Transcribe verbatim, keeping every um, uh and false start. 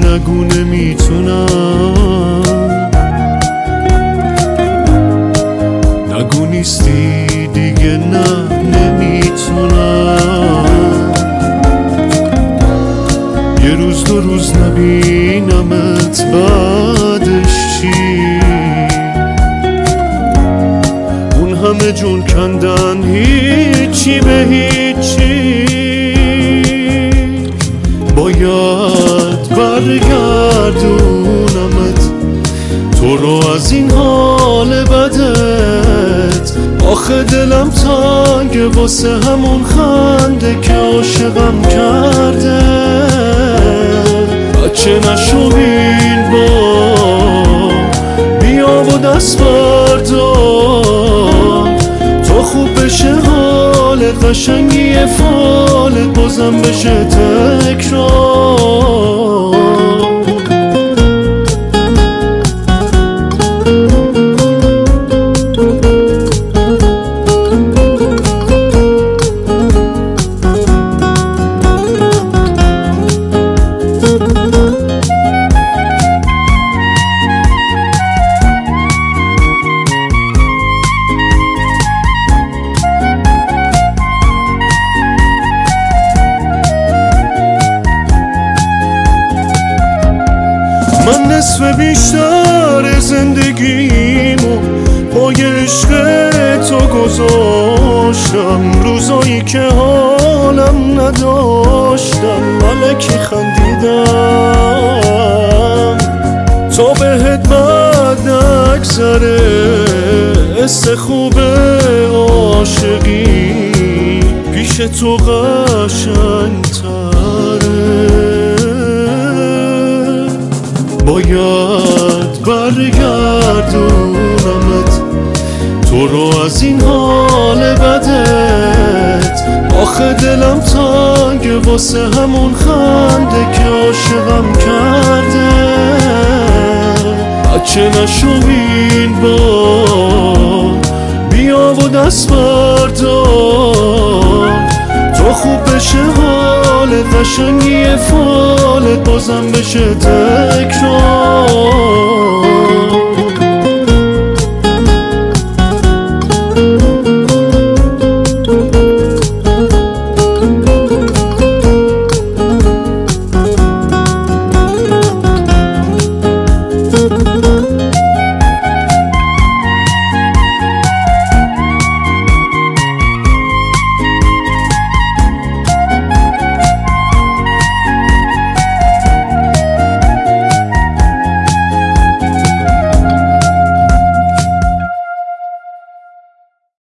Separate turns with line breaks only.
نگو نمیتونم، نگو نیستی دیگه، نه نمیتونم. یه روز دو روز نبینمت بعدش چی؟ اون همه جون کندن هیچی به هیچی. باید برگردونمت تو رو از این حال بدت. آخه دلم تنگه واسه همون خنده که عاشقم کرده. بچه نشو این با بیا و دست بردار، تو خوب بشه حالت، قشنگی فالت بازم بشه تکرار. من نصف بیشتر زندگیمو پای عشق تو گذاشتم. روزایی که حالم نداشتم الکی خندیدم تا بهت بد نگذره. حس خوب عاشقی پیش تو قشنگ‌تره. باید برگردونمت تو رو از این حال بدت. آخه دلم تنگه واسه همون خنده که عاشقم کرده. بچه نشو این بار بیا و دست بردار، تو خوب بشه حالت، قشنگی فالت بازم بشه تکرار.